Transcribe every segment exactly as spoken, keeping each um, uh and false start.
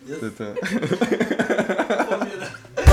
To je to. Pobjeda.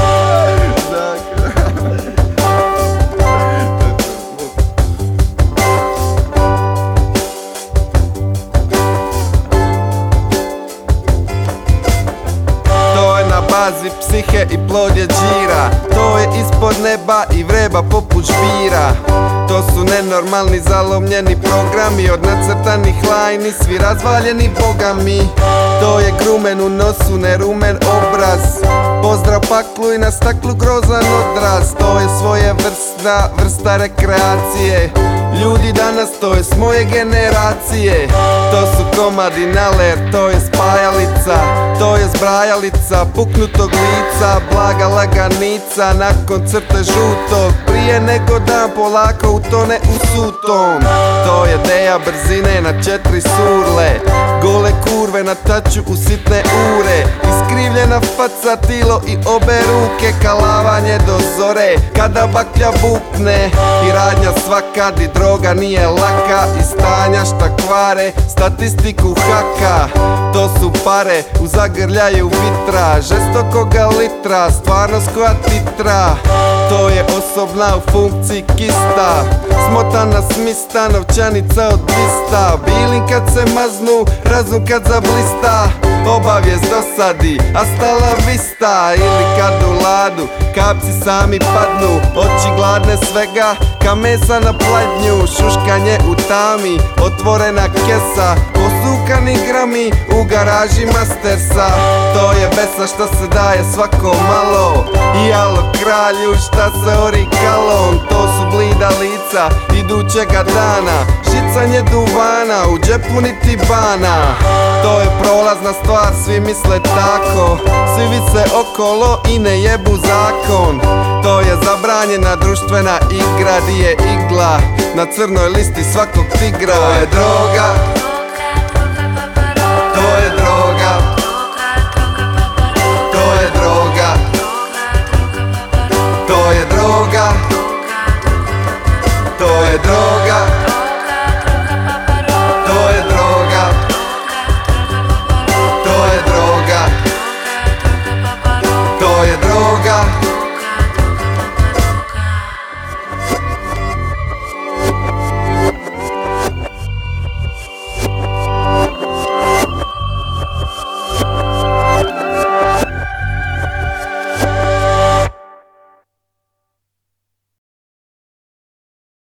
Bazi psihe i plod je džira. To je ispod neba i vreba poput žbira. To su nenormalni zalomljeni programi, od nacrtanih lajni svi razvaljeni bogami. To je grumen u nosu, ne rumen obraz. Pozdrav paklu i na staklu grozan odraz. To je svoje vrsta, vrsta rekreacije. Ljudi danas, to je s moje generacije. To su komadi naler, to je spajalica. To je zbrajalica puknutog lica, blaga laganica nakon crte žutog. Prije nego dan polako utone u sutom. To je deja brzine na četiri surle, gole kurve na taču u sitne ure. Iskrivljena faca, tilo i obe ruke, kalavanje do zore kada baklja bukne. I radnja svaka di droga nije laka, i stanja šta kvare statistiku haka. To su pare u zagrljaju vitra, žestokoga litra, stvarnost koja titra. To je osobna u funkciji kista, smotana smista, novčanica od dvista. Bilin kad se maznu, razum kad zablista, obavijest dosadi, hasta la vista. Ili kad u ladu kapci sami padnu, oči gladne svega ka mesa na pladnju. Šuškanje u tami, otvorena kesa, posukani grami u garaži Mastersa. To je besa šta se daje svako malo, i alo kralju šta se ori kalon. To su blida lica idućega dana, žicanje duvana, u džepu niti bana. To je prolazna stvar, svi misle tako, svi vise okolo i ne jebu zakon. To je zabranjena društvena igra, di je igla na crnoj listi svakog tigra. To je droga,